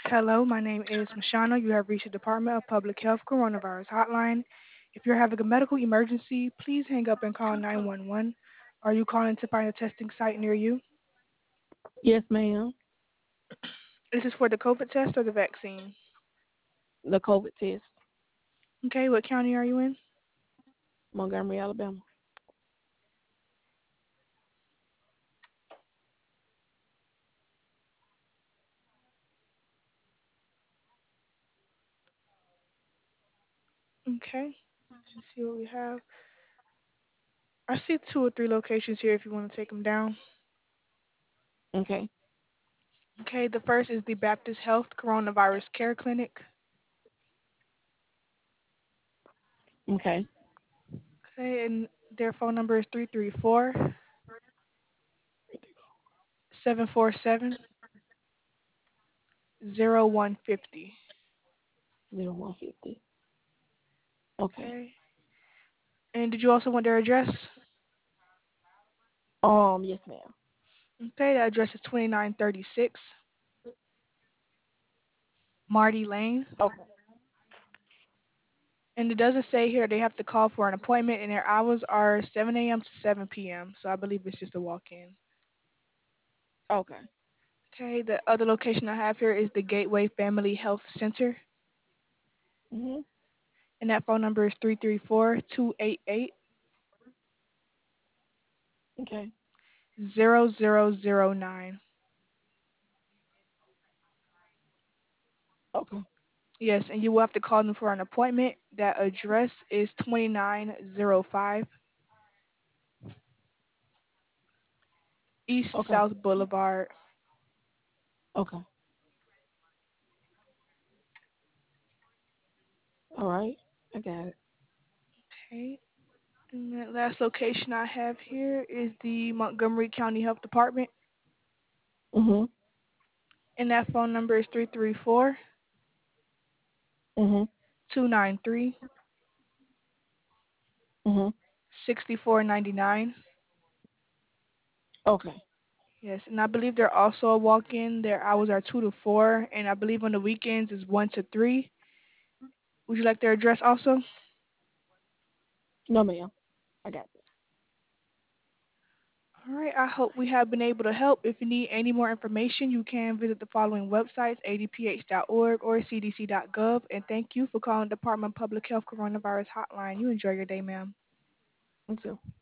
Hello, my name is Mashana. You have reached the Department of Public Health Coronavirus Hotline. If you're having a medical emergency, please hang up and call 911. Are you calling to find a testing site near you? Yes, ma'am. This is for the COVID test or the vaccine. The COVID test, Okay, what county are you in? Montgomery, Alabama. Okay, let's see what we have. I see two or three locations here if you want to take them down. Okay. Okay, the first is the Baptist Health Coronavirus Care Clinic. Okay. Okay, and their phone number is 334-747-0150. 0150. Okay. Okay. And did you also want their address? Yes, ma'am. Okay, the address is 2936 Marty Lane. Okay. And it doesn't say here they have to call for an appointment, and their hours are 7 a.m. to 7 p.m. So I believe it's just a walk-in. Okay. Okay, the other location I have here is the Gateway Family Health Center, Mhm. and that phone number is 334-288-0009. Okay. Okay. Yes, and you will have to call them for an appointment. That address is 2905 East Okay. South Boulevard. Okay. All right. I got it. Okay. And that last location I have here is the Montgomery County Health Department, Mhm. and that phone number is 334 Mhm. 293 Mhm. 6499. Okay. Yes, and I believe they're also a walk-in. Their hours are 2 to 4, and I believe on the weekends is 1 to 3. Would you like their address also? No, ma'am. I got it. All right, I hope we have been able to help. If you need any more information, you can visit the following websites, adph.org or cdc.gov. And thank you for calling the Department of Public Health Coronavirus Hotline. You enjoy your day, ma'am. Me too.